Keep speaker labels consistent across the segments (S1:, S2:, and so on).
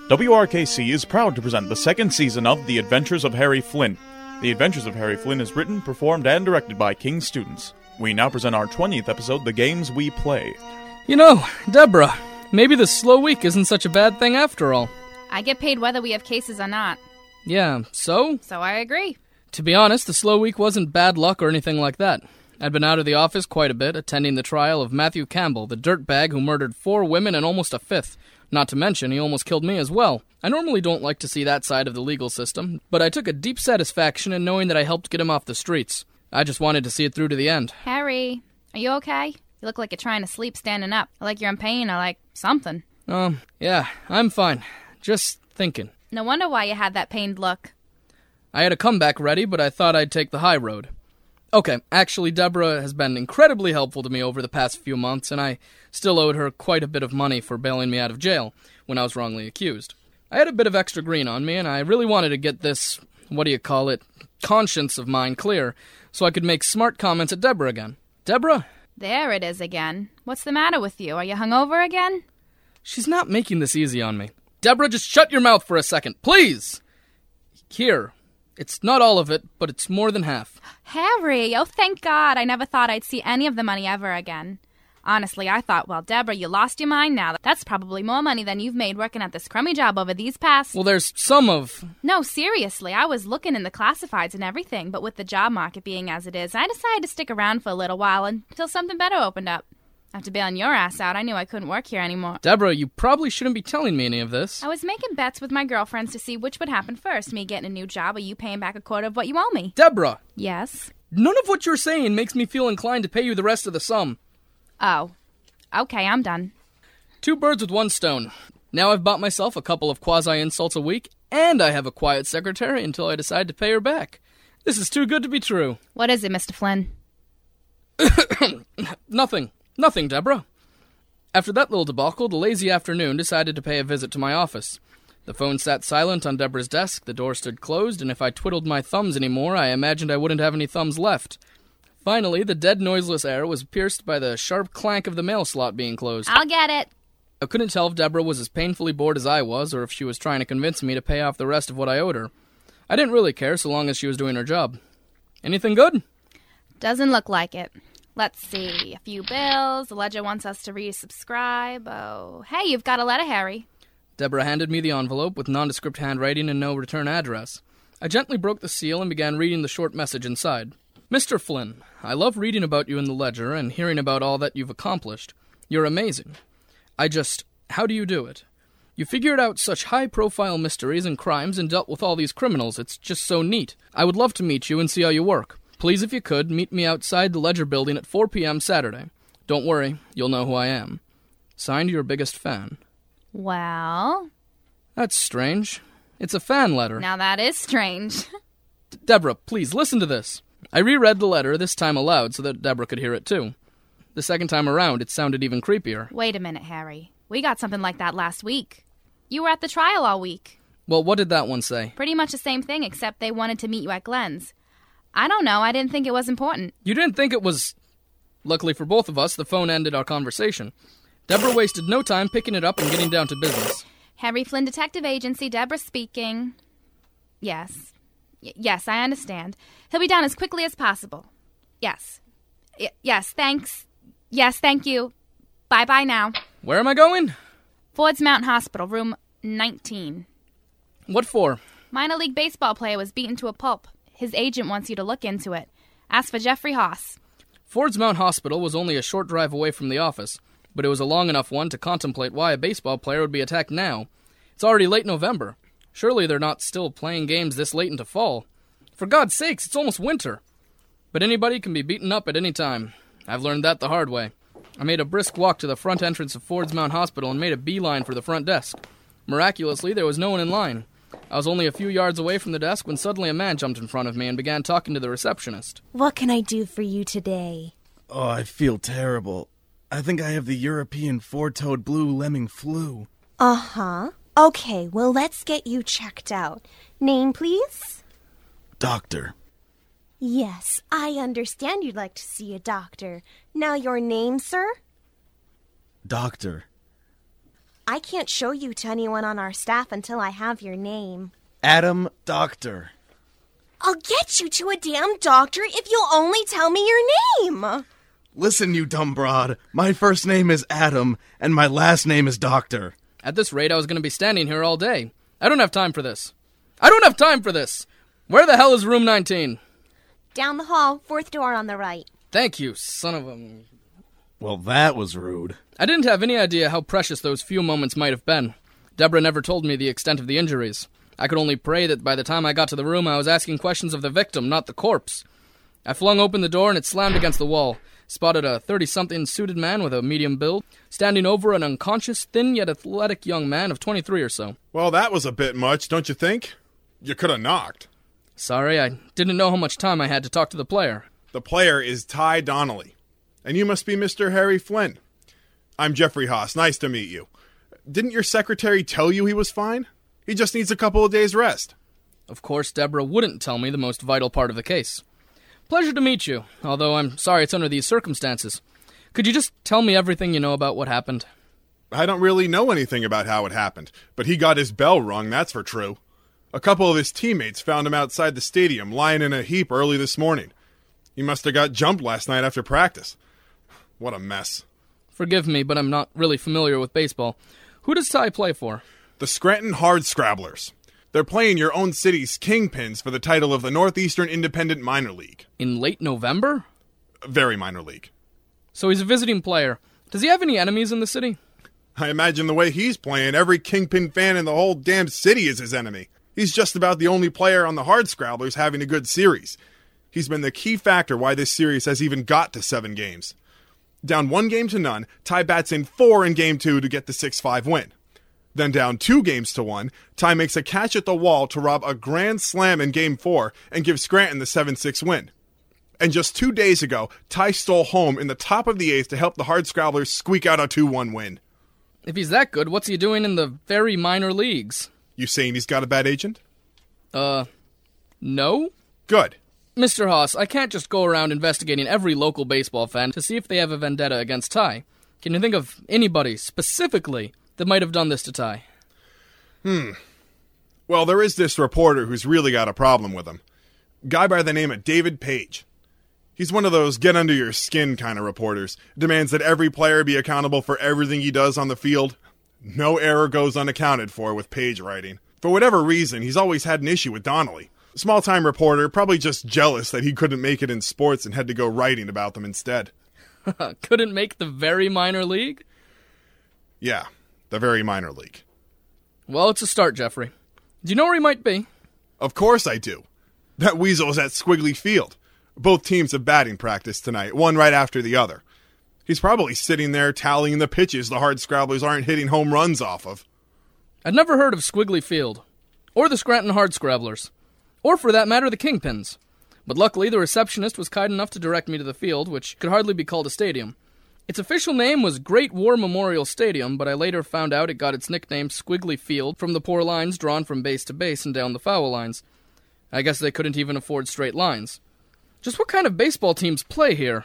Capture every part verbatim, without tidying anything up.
S1: W R K C is proud to present the second season of The Adventures of Harry Flynn. The Adventures of Harry Flynn is written, performed, and directed by King's students. We now present our twentieth episode, The Games We Play.
S2: You know, Deborah, maybe this slow week isn't such a bad thing after all.
S3: I get paid whether we have cases or not.
S2: Yeah, so?
S3: So I agree.
S2: To be honest, the slow week wasn't bad luck or anything like that. I'd been out of the office quite a bit, attending the trial of Matthew Campbell, the dirtbag who murdered four women and almost a fifth. Not to mention, he almost killed me as well. I normally don't like to see that side of the legal system, but I took a deep satisfaction in knowing that I helped get him off the streets. I just wanted to see it through to the end.
S3: Harry, are you okay? You look like you're trying to sleep standing up. Or like you're in pain or like something.
S2: Um, yeah, I'm fine. Just thinking.
S3: No wonder why you had that pained look.
S2: I had a comeback ready, but I thought I'd take the high road. Okay, actually, Deborah has been incredibly helpful to me over the past few months, and I still owed her quite a bit of money for bailing me out of jail when I was wrongly accused. I had a bit of extra green on me, and I really wanted to get this, what do you call it, conscience of mine clear, so I could make smart comments at Deborah again. Deborah?
S3: There it is again. What's the matter with you? Are you hungover again?
S2: She's not making this easy on me. Deborah, just shut your mouth for a second, please! Here. It's not all of it, but it's more than half.
S3: Harry, oh thank God, I never thought I'd see any of the money ever again. Honestly, I thought, well, Deborah, you lost your mind now. That's probably more money than you've made working at this crummy job over these past...
S2: Well, there's some of...
S3: No, seriously, I was looking in the classifieds and everything, but with the job market being as it is, I decided to stick around for a little while until something better opened up. After bailing your ass out, I knew I couldn't work here anymore.
S2: Deborah, you probably shouldn't be telling me any of this.
S3: I was making bets with my girlfriends to see which would happen first, me getting a new job or you paying back a quarter of what you owe me.
S2: Deborah!
S3: Yes?
S2: None of what you're saying makes me feel inclined to pay you the rest of the sum.
S3: Oh. Okay, I'm done.
S2: Two birds with one stone. Now I've bought myself a couple of quasi-insults a week, and I have a quiet secretary until I decide to pay her back. This is too good to be true.
S3: What is it, Mister Flynn?
S2: Nothing. Nothing, Deborah. After that little debacle, the lazy afternoon decided to pay a visit to my office. The phone sat silent on Deborah's desk, the door stood closed, and if I twiddled my thumbs anymore, I imagined I wouldn't have any thumbs left. Finally, the dead noiseless air was pierced by the sharp clank of the mail slot being closed.
S3: I'll get it.
S2: I couldn't tell if Deborah was as painfully bored as I was, or if she was trying to convince me to pay off the rest of what I owed her. I didn't really care so long as she was doing her job. Anything good?
S3: Doesn't look like it. Let's see. A few bills. The ledger wants us to resubscribe. Oh, hey, you've got a letter, Harry.
S2: Deborah handed me the envelope with nondescript handwriting and no return address. I gently broke the seal and began reading the short message inside. Mister Flynn, I love reading about you in the ledger and hearing about all that you've accomplished. You're amazing. I just... How do you do it? You figured out such high-profile mysteries and crimes and dealt with all these criminals. It's just so neat. I would love to meet you and see how you work. Please, if you could, meet me outside the Ledger building at four p.m. Saturday. Don't worry, you'll know who I am. Signed, your biggest fan.
S3: Well?
S2: That's strange. It's a fan letter.
S3: Now that is strange.
S2: D- Deborah, please, listen to this. I reread the letter, this time aloud, so that Deborah could hear it too. The second time around, it sounded even creepier.
S3: Wait a minute, Harry. We got something like that last week. You were at the trial all week.
S2: Well, what did that one say?
S3: Pretty much the same thing, except they wanted to meet you at Glenn's. I don't know. I didn't think it was important.
S2: You didn't think it was... Luckily for both of us, the phone ended our conversation. Deborah wasted no time picking it up and getting down to business.
S3: Harry Flynn Detective Agency, Deborah speaking. Yes. Y- yes, I understand. He'll be down as quickly as possible. Yes. Y- yes, thanks. Yes, thank you. Bye-bye now.
S2: Where am I going?
S3: Ford's Mountain Hospital, room nineteen.
S2: What for?
S3: Minor league baseball player was beaten to a pulp. His agent wants you to look into it. Ask for Jeffrey Haas.
S2: Ford's Mount Hospital was only a short drive away from the office, but it was a long enough one to contemplate why a baseball player would be attacked now. It's already late November. Surely they're not still playing games this late into fall. For God's sakes, it's almost winter. But anybody can be beaten up at any time. I've learned that the hard way. I made a brisk walk to the front entrance of Ford's Mount Hospital and made a beeline for the front desk. Miraculously, there was no one in line. I was only a few yards away from the desk when suddenly a man jumped in front of me and began talking to the receptionist.
S4: What can I do for you today?
S5: Oh, I feel terrible. I think I have the European four-toed blue lemming flu.
S4: Uh-huh. Okay, well, let's get you checked out. Name, please?
S5: Doctor.
S4: Yes, I understand you'd like to see a doctor. Now your name, sir?
S5: Doctor.
S4: I can't show you to anyone on our staff until I have your name.
S5: Adam Doctor.
S4: I'll get you to a damn doctor if you'll only tell me your name.
S5: Listen, you dumb broad. My first name is Adam, and my last name is Doctor.
S2: At this rate, I was going to be standing here all day. I don't have time for this. I don't have time for this! Where the hell is room nineteen?
S4: Down the hall, fourth door on the right.
S2: Thank you, son of a...
S5: Well, that was rude.
S2: I didn't have any idea how precious those few moments might have been. Deborah never told me the extent of the injuries. I could only pray that by the time I got to the room, I was asking questions of the victim, not the corpse. I flung open the door and it slammed against the wall. Spotted a thirty-something suited man with a medium build, standing over an unconscious, thin yet athletic young man of twenty-three or so.
S6: Well, that was a bit much, don't you think? You could have knocked.
S2: Sorry, I didn't know how much time I had to talk to the player.
S6: The player is Ty Donnelly, and you must be Mister Harry Flynn. I'm Jeffrey Haas. Nice to meet you. Didn't your secretary tell you he was fine? He just needs a couple of days' rest.
S2: Of course, Deborah wouldn't tell me the most vital part of the case. Pleasure to meet you, although I'm sorry it's under these circumstances. Could you just tell me everything you know about what happened?
S6: I don't really know anything about how it happened, but he got his bell rung, that's for true. A couple of his teammates found him outside the stadium, lying in a heap early this morning. He must have got jumped last night after practice. What a mess.
S2: Forgive me, but I'm not really familiar with baseball. Who does Ty play for?
S6: The Scranton Hardscrabblers. They're playing your own city's Kingpins for the title of the Northeastern Independent Minor League.
S2: In late November?
S6: Very minor league.
S2: So he's a visiting player. Does he have any enemies in the city?
S6: I imagine the way he's playing, every Kingpin fan in the whole damn city is his enemy. He's just about the only player on the Hardscrabblers having a good series. He's been the key factor why this series has even got to seven games. Down one game to none, Ty bats in four in game two to get the six five win. Then down two games to one, Ty makes a catch at the wall to rob a grand slam in game four and give Scranton the seven six win. And just two days ago, Ty stole home in the top of the eighth to help the Hardscrabblers squeak out a two one win.
S2: If he's that good, what's he doing in the very minor leagues?
S6: You saying he's got a bad agent?
S2: Uh, no?
S6: Good.
S2: Mister Haas, I can't just go around investigating every local baseball fan to see if they have a vendetta against Ty. Can you think of anybody, specifically, that might have done this to Ty?
S6: Hmm. Well, there is this reporter who's really got a problem with him. Guy by the name of David Page. He's one of those get-under-your-skin kind of reporters. Demands that every player be accountable for everything he does on the field. No error goes unaccounted for with Page writing. For whatever reason, he's always had an issue with Donnelly. Small-time reporter, probably just jealous that he couldn't make it in sports and had to go writing about them instead.
S2: Couldn't make the very minor league?
S6: Yeah, the very minor league.
S2: Well, it's a start, Jeffrey. Do you know where he might be?
S6: Of course I do. That weasel is at Squiggly Field. Both teams have batting practice tonight, one right after the other. He's probably sitting there tallying the pitches the Hardscrabblers aren't hitting home runs off of.
S2: I'd never heard of Squiggly Field, or the Scranton Hardscrabblers, or for that matter the Kingpins. But luckily the receptionist was kind enough to direct me to the field, which could hardly be called a stadium. Its official name was Great War Memorial Stadium, but I later found out it got its nickname Squiggly Field from the poor lines drawn from base to base and down the foul lines. I guess they couldn't even afford straight lines. Just what kind of baseball teams play here?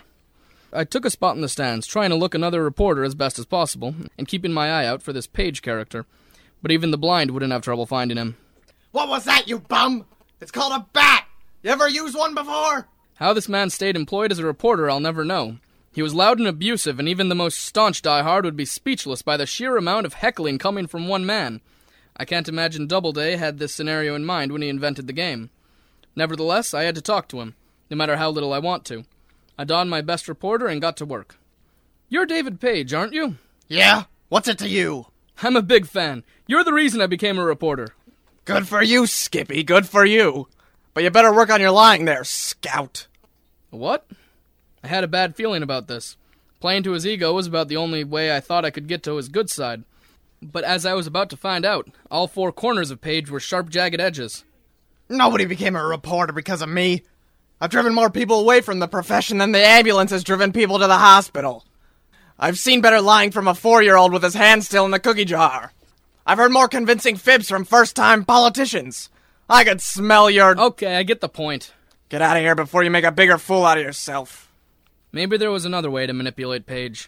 S2: I took a spot in the stands, trying to look another reporter as best as possible, and keeping my eye out for this Page character. But even the blind wouldn't have trouble finding him.
S7: What was that, you bum? It's called a bat! You ever used one before?
S2: How this man stayed employed as a reporter, I'll never know. He was loud and abusive, and even the most staunch diehard would be speechless by the sheer amount of heckling coming from one man. I can't imagine Doubleday had this scenario in mind when he invented the game. Nevertheless, I had to talk to him, no matter how little I want to. I donned my best reporter and got to work. You're David Page, aren't you?
S7: Yeah? What's it to you?
S2: I'm a big fan. You're the reason I became a reporter.
S7: Good for you, Skippy, good for you. But you better work on your lying there, Scout.
S2: What? I had a bad feeling about this. Playing to his ego was about the only way I thought I could get to his good side. But as I was about to find out, all four corners of Page were sharp, jagged edges.
S7: Nobody became a reporter because of me. I've driven more people away from the profession than the ambulance has driven people to the hospital. I've seen better lying from a four-year-old with his hand still in the cookie jar. I've heard more convincing fibs from first-time politicians. I could smell your...
S2: Okay, I get the point.
S7: Get out of here before you make a bigger fool out of yourself.
S2: Maybe there was another way to manipulate Page.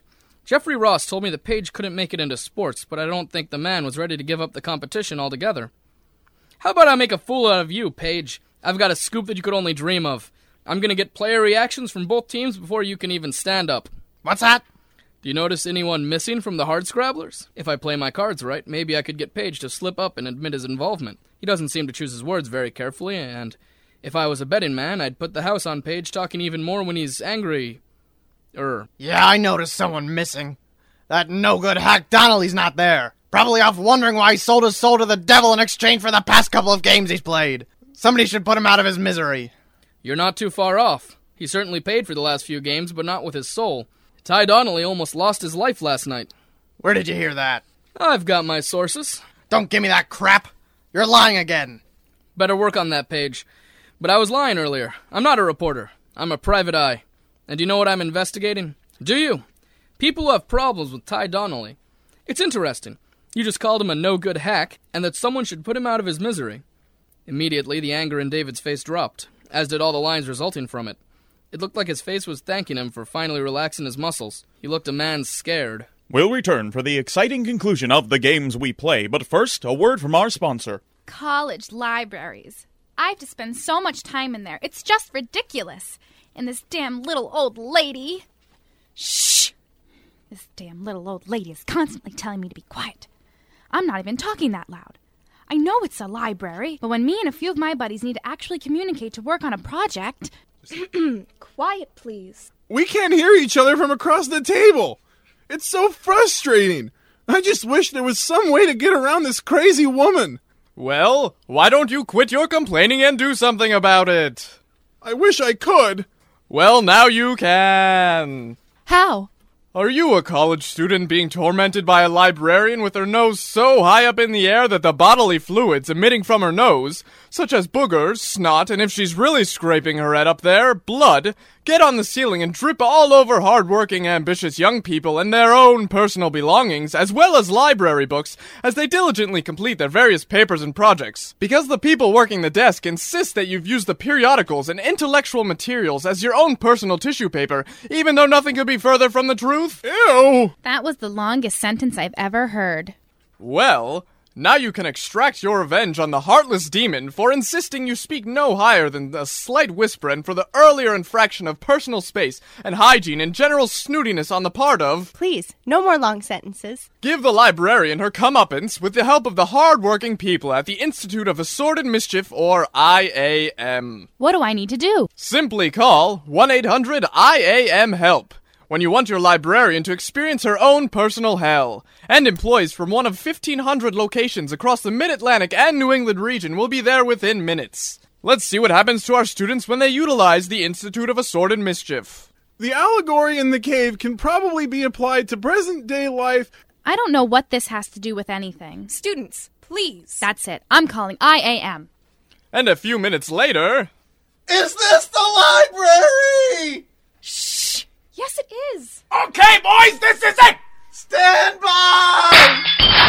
S2: Jeffrey Ross told me that Paige couldn't make it into sports, but I don't think the man was ready to give up the competition altogether. How about I make a fool out of you, Paige? I've got a scoop that you could only dream of. I'm gonna get player reactions from both teams before you can even stand up.
S7: What's that?
S2: Do you notice anyone missing from the Hardscrabblers? If I play my cards right, maybe I could get Paige to slip up and admit his involvement. He doesn't seem to choose his words very carefully, and if I was a betting man, I'd put the house on Paige talking even more when he's angry. Er.
S7: Yeah, I noticed someone missing. That no-good hack Donnelly's not there. Probably off wondering why he sold his soul to the devil in exchange for the past couple of games he's played. Somebody should put him out of his misery.
S2: You're not too far off. He certainly paid for the last few games, but not with his soul. Ty Donnelly almost lost his life last night.
S7: Where did you hear that?
S2: I've got my sources.
S7: Don't give me that crap. You're lying again.
S2: Better work on that, Paige. But I was lying earlier. I'm not a reporter. I'm a private eye. And do you know what I'm investigating? Do you? People who have problems with Ty Donnelly. It's interesting. You just called him a no-good hack, and that someone should put him out of his misery. Immediately, the anger in David's face dropped, as did all the lines resulting from it. It looked like his face was thanking him for finally relaxing his muscles. He looked a man scared.
S1: We'll return for the exciting conclusion of the games we play, but first, a word from our sponsor.
S3: College libraries. I have to spend so much time in there. It's just ridiculous. And this damn little old lady... Shh! This damn little old lady is constantly telling me to be quiet. I'm not even talking that loud. I know it's a library, but when me and a few of my buddies need to actually communicate to work on a project...
S4: Quiet, please.
S6: We can't hear each other from across the table. It's so frustrating. I just wish there was some way to get around this crazy woman.
S8: Well, why don't you quit your complaining and do something about it?
S6: I wish I could.
S8: Well, now you can.
S3: How?
S8: Are you a college student being tormented by a librarian with her nose so high up in the air that the bodily fluids emitting from her nose, such as boogers, snot, and if she's really scraping her head up there, blood, get on the ceiling and drip all over hard-working, ambitious young people and their own personal belongings, as well as library books, as they diligently complete their various papers and projects? Because the people working the desk insist that you've used the periodicals and intellectual materials as your own personal tissue paper, even though nothing could be further from the truth?
S6: Ew!
S3: That was the longest sentence I've ever heard.
S8: Well, now you can extract your revenge on the heartless demon for insisting you speak no higher than a slight whisper and for the earlier infraction of personal space and hygiene and general snootiness on the part of...
S4: Please, no more long sentences.
S8: Give the librarian her comeuppance with the help of the hard-working people at the Institute of Assorted Mischief, or I A M.
S3: What do I need to do?
S8: Simply call one eight hundred I A M HELP. When you want your librarian to experience her own personal hell. And employees from one of fifteen hundred locations across the Mid-Atlantic and New England region will be there within minutes. Let's see what happens to our students when they utilize the Institute of Assorted Mischief.
S6: The allegory in the cave can probably be applied to present-day life.
S3: I don't know what this has to do with anything.
S4: Students, please.
S3: That's it. I'm calling I A M.
S8: And a few minutes later...
S7: Is this the library?
S3: Shh! Yes, it is.
S7: Okay, boys, this is it! Stand by!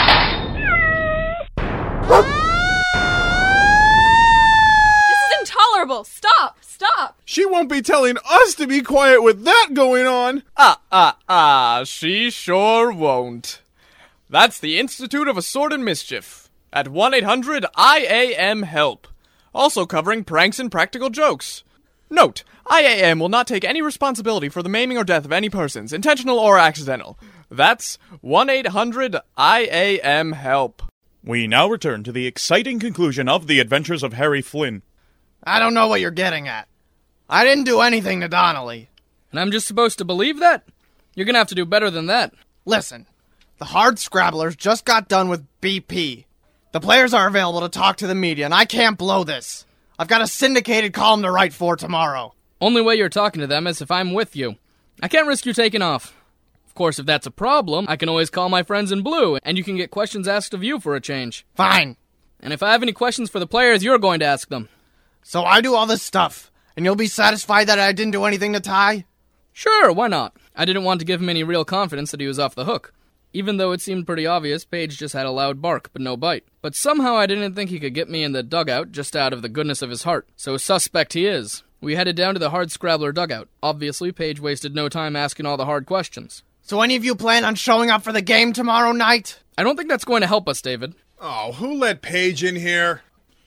S4: This is intolerable. Stop, stop.
S6: She won't be telling us to be quiet with that going on.
S8: Ah, ah, ah, she sure won't. That's the Institute of Assorted Mischief at one eight hundred I A M HELP. Also covering pranks and practical jokes. Note, I A M will not take any responsibility for the maiming or death of any persons, intentional or accidental. That's one eight hundred I A M HELP.
S1: We now return to the exciting conclusion of the adventures of Harry Flynn.
S7: I don't know what you're getting at. I didn't do anything to Donnelly.
S2: And I'm just supposed to believe that? You're gonna have to do better than that.
S7: Listen, the Hardscrabblers just got done with B P. The players are available to talk to the media, and I can't blow this. I've got a syndicated column to write for tomorrow.
S2: Only way you're talking to them is if I'm with you. I can't risk you taking off. Of course, if that's a problem, I can always call my friends in blue, and you can get questions asked of you for a change.
S7: Fine.
S2: And if I have any questions for the players, you're going to ask them.
S7: So I do all this stuff, and you'll be satisfied that I didn't do anything to Ty?
S2: Sure, why not? I didn't want to give him any real confidence that he was off the hook. Even though it seemed pretty obvious, Paige just had a loud bark, but no bite. But somehow I didn't think he could get me in the dugout just out of the goodness of his heart. So suspect he is. We headed down to the Hardscrabbler dugout. Obviously, Paige wasted no time asking all the hard questions.
S7: So any of you plan on showing up for the game tomorrow night?
S2: I don't think that's going to help us, David.
S6: Oh, who let Paige in here?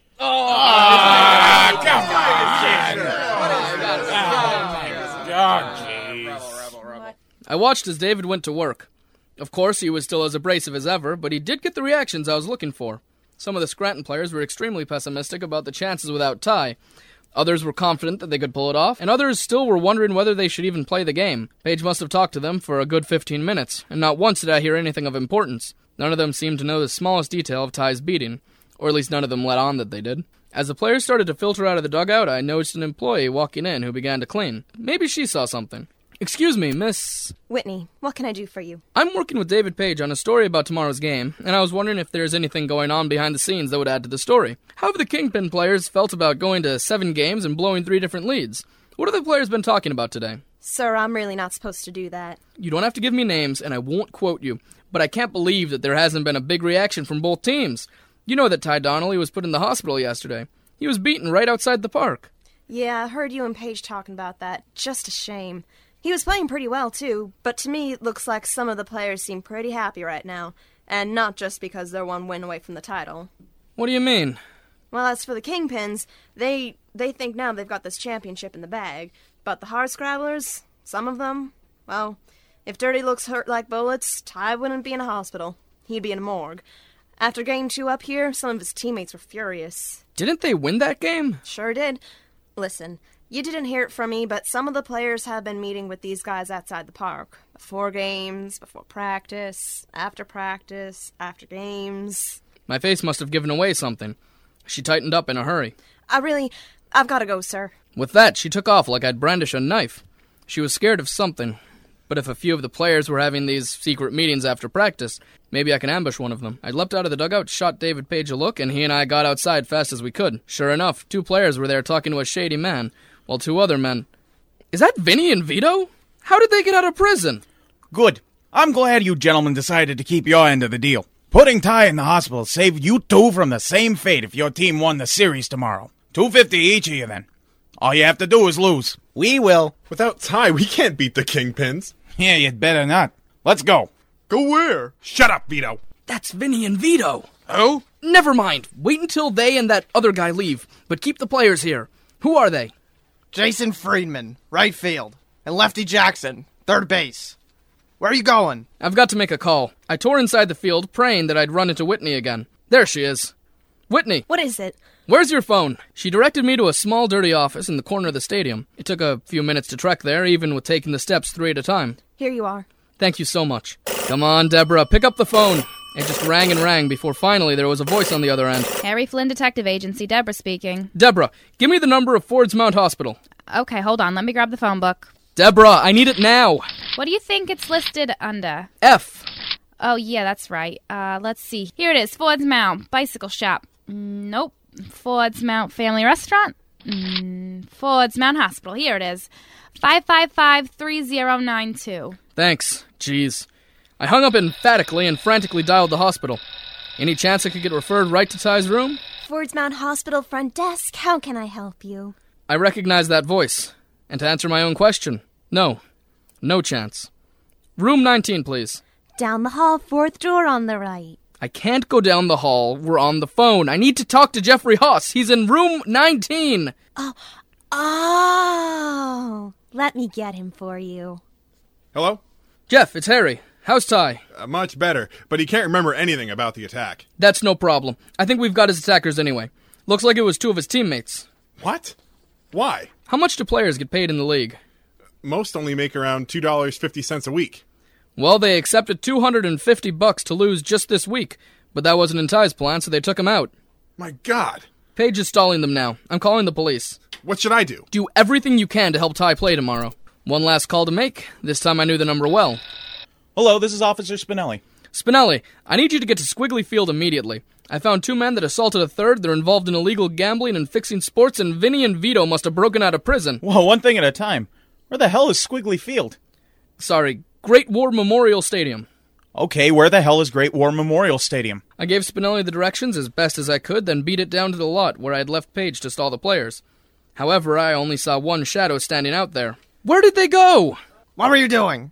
S2: I watched as David went to work. Of course, he was still as abrasive as ever, but he did get the reactions I was looking for. Some of the Scranton players were extremely pessimistic about the chances without Ty. Others were confident that they could pull it off, and others still were wondering whether they should even play the game. Paige must have talked to them for a good fifteen minutes, and not once did I hear anything of importance. None of them seemed to know the smallest detail of Ty's beating, or at least none of them let on that they did. As the players started to filter out of the dugout, I noticed an employee walking in who began to clean. Maybe she saw something. Excuse me, Miss...
S4: Whitney, what can I do for you?
S2: I'm working with David Page on a story about tomorrow's game, and I was wondering if there's anything going on behind the scenes that would add to the story. How have the Kingpin players felt about going to seven games and blowing three different leads? What have the players been talking about today?
S4: Sir, I'm really not supposed to do that.
S2: You don't have to give me names, and I won't quote you, but I can't believe that there hasn't been a big reaction from both teams. You know that Ty Donnelly was put in the hospital yesterday. He was beaten right outside the park.
S4: Yeah, I heard you and Paige talking about that. Just a shame. He was playing pretty well, too, but to me it looks like some of the players seem pretty happy right now, and not just because they're one win away from the title.
S2: What do you mean?
S4: Well, as for the Kingpins, they they think now they've got this championship in the bag, but the Hardscrabblers, some of them, well, if Dirty looks hurt like bullets, Ty wouldn't be in a hospital. He'd be in a morgue. After game two up here, some of his teammates were furious.
S2: Didn't they win that game?
S4: Sure did. Listen, you didn't hear it from me, but some of the players have been meeting with these guys outside the park. Before games, before practice, after practice, after games.
S2: My face must have given away something. She tightened up in a hurry.
S4: I really... I've got to go, sir.
S2: With that, she took off like I'd brandish a knife. She was scared of something. But if a few of the players were having these secret meetings after practice, maybe I can ambush one of them. I leapt out of the dugout, shot David Page a look, and he and I got outside fast as we could. Sure enough, two players were there talking to a shady man, while two other men... Is that Vinny and Vito? How did they get out of prison?
S9: Good. I'm glad you gentlemen decided to keep your end of the deal. Putting Ty in the hospital saved you two from the same fate if your team won the series tomorrow. two fifty each of you, then. All you have to do is lose.
S5: We will.
S6: Without Ty, we can't beat the Kingpins.
S9: Yeah, you'd better not. Let's go.
S6: Go where? Shut up, Vito.
S2: That's Vinny and Vito.
S6: Oh?
S2: Never mind. Wait until they and that other guy leave, but keep the players here. Who are they?
S7: Jason Friedman, right field, and Lefty Jackson, third base. Where are you going?
S2: I've got to make a call. I tore inside the field, praying that I'd run into Whitney again. There she is. Whitney.
S4: What is it?
S2: Where's your phone? She directed me to a small, dirty office in the corner of the stadium. It took a few minutes to trek there, even with taking the steps three at a time.
S4: Here you are.
S2: Thank you so much. Come on, Deborah, pick up the phone. It just rang and rang before finally there was a voice on the other end.
S3: Harry Flynn Detective Agency, Deborah speaking.
S2: Deborah, give me the number of Ford's Mount Hospital.
S3: Okay, hold on. Let me grab the phone book.
S2: Deborah, I need it now.
S3: What do you think it's listed under?
S2: F.
S3: Oh, yeah, that's right. Uh, let's see. Here it is. Ford's Mount Bicycle Shop. Nope. Ford's Mount Family Restaurant. Mm, Ford's Mount Hospital. Here it is. five five five, three zero nine two.
S2: Thanks. Jeez. I hung up emphatically and frantically dialed the hospital. Any chance I could get referred right to Ty's room?
S4: Ford's Mount Hospital front desk. How can I help you?
S2: I recognized that voice. And to answer my own question, no. No chance. Room nineteen, please.
S4: Down the hall, fourth door on the right.
S2: I can't go down the hall. We're on the phone. I need to talk to Jeffrey Haas. He's in room nineteen.
S4: Oh, oh. Let me get him for you.
S6: Hello?
S2: Jeff, it's Harry. How's Ty?
S6: Uh, much better, but he can't remember anything about the attack.
S2: That's no problem. I think we've got his attackers anyway. Looks like it was two of his teammates.
S6: What? Why?
S2: How much do players get paid in the league?
S6: Most only make around two dollars and fifty cents a week.
S2: Well, they accepted two hundred fifty bucks to lose just this week, but that wasn't in Ty's plan, so they took him out.
S6: My God.
S2: Paige is stalling them now. I'm calling the police.
S6: What should I do?
S2: Do everything you can to help Ty play tomorrow. One last call to make. This time I knew the number well.
S1: Hello, this is Officer Spinelli.
S2: Spinelli, I need you to get to Squiggly Field immediately. I found two men that assaulted a third. They're involved in illegal gambling and fixing sports, and Vinny and Vito must have broken out of prison.
S1: Well, one thing at a time. Where the hell is Squiggly Field?
S2: Sorry, Great War Memorial Stadium.
S1: Okay, where the hell is Great War Memorial Stadium?
S2: I gave Spinelli the directions as best as I could, then beat it down to the lot where I'd left Paige to stall the players. However, I only saw one shadow standing out there. Where did they go?
S7: What were you doing?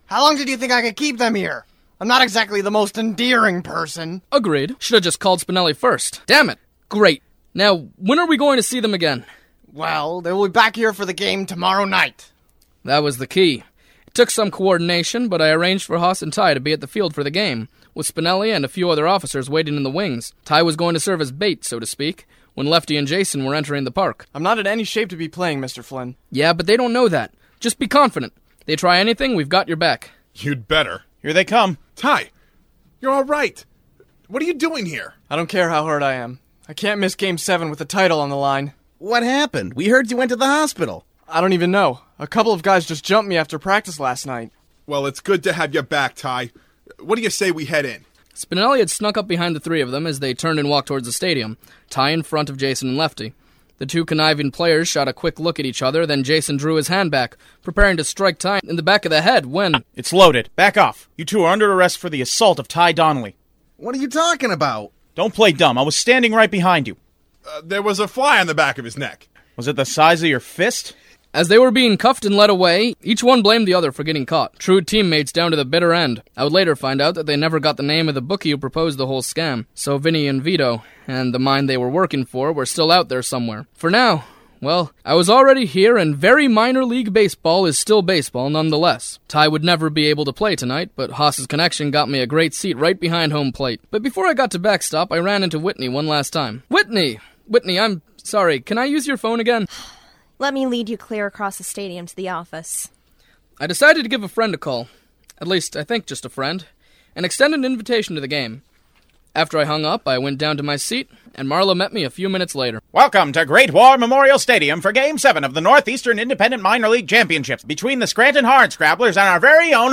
S7: How long did you think I could keep them here? I'm not exactly the most endearing person.
S2: Agreed. Should have just called Spinelli first. Damn it. Great. Now, when are we going to see them again?
S7: Well, they will be back here for the game tomorrow night.
S2: That was the key. It took some coordination, but I arranged for Haas and Ty to be at the field for the game, with Spinelli and a few other officers waiting in the wings. Ty was going to serve as bait, so to speak, when Lefty and Jason were entering the park.
S8: I'm not in any shape to be playing, Mister Flynn.
S2: Yeah, but they don't know that. Just be confident. They try anything, we've got your back.
S6: You'd better.
S9: Here they come.
S6: Ty, you're all right. What are you doing here?
S8: I don't care how hurt I am. I can't miss Game seven with the title on the line.
S5: What happened? We heard you went to the hospital.
S8: I don't even know. A couple of guys just jumped me after practice last night.
S6: Well, it's good to have you back, Ty. What do you say we head in?
S2: Spinelli had snuck up behind the three of them as they turned and walked towards the stadium, Ty in front of Jason and Lefty. The two conniving players shot a quick look at each other, then Jason drew his hand back, preparing to strike Ty in the back of the head when...
S9: It's loaded. Back off. You two are under arrest for the assault of Ty Donnelly.
S5: What are you talking about?
S9: Don't play dumb. I was standing right behind you.
S6: Uh, there was a fly on the back of his neck.
S9: Was it the size of your fist?
S2: As they were being cuffed and led away, each one blamed the other for getting caught. True teammates down to the bitter end. I would later find out that they never got the name of the bookie who proposed the whole scam. So Vinny and Vito, and the mine they were working for, were still out there somewhere. For now, well, I was already here, and very minor league baseball is still baseball nonetheless. Ty would never be able to play tonight, but Haas's connection got me a great seat right behind home plate. But before I got to backstop, I ran into Whitney one last time. Whitney! Whitney, I'm sorry, can I use your phone again?
S4: Let me lead you clear across the stadium to the office.
S2: I decided to give a friend a call. At least, I think just a friend. And extend an invitation to the game. After I hung up, I went down to my seat, and Marla met me a few minutes later.
S9: Welcome to Great War Memorial Stadium for Game seven of the Northeastern Independent Minor League Championships between the Scranton Hardscrabblers and our very own...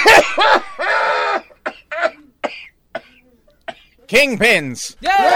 S9: Kingpins!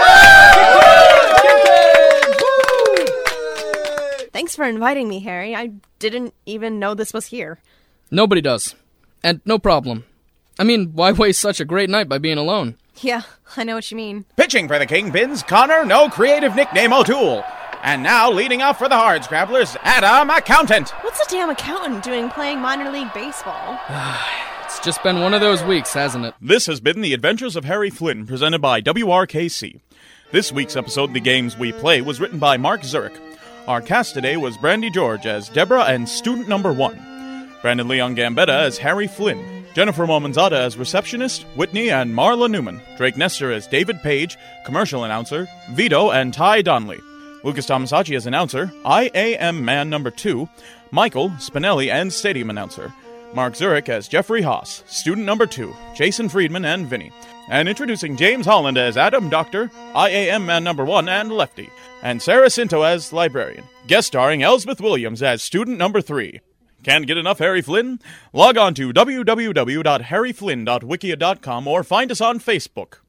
S4: Thanks for inviting me, Harry. I didn't even know this was here.
S2: Nobody does. And no problem. I mean, why waste such a great night by being alone?
S4: Yeah, I know what you mean.
S9: Pitching for the Kingpins, Connor No Creative Nickname O'Toole. And now, leading off for the Hardscrabblers, Adam Accountant.
S4: What's a damn accountant doing playing minor league baseball?
S2: It's just been one of those weeks, hasn't it?
S1: This has been The Adventures of Harry Flynn, presented by W R K C. This week's episode, The Games We Play, was written by Mark Zurich. Our cast today was Brandy George as Deborah and Student Number One, Brandon Leon Gambetta as Harry Flynn, Jennifer Momanzada as Receptionist, Whitney and Marla Newman, Drake Nestor as David Page, Commercial Announcer, Vito and Ty Donnelly, Lucas Tomasacci as Announcer, I A M Man Number Two, Michael, Spinelli and Stadium Announcer, Mark Zurich as Jeffrey Haas, Student Number Two, Jason Friedman and Vinny, and introducing James Holland as Adam Doctor, I A M Man Number One and Lefty, and Sarah Cinto as Librarian, guest starring Elsbeth Williams as Student Number Three. Can't get enough Harry Flynn? Log on to w w w dot harry flynn dot wikia dot com or find us on Facebook.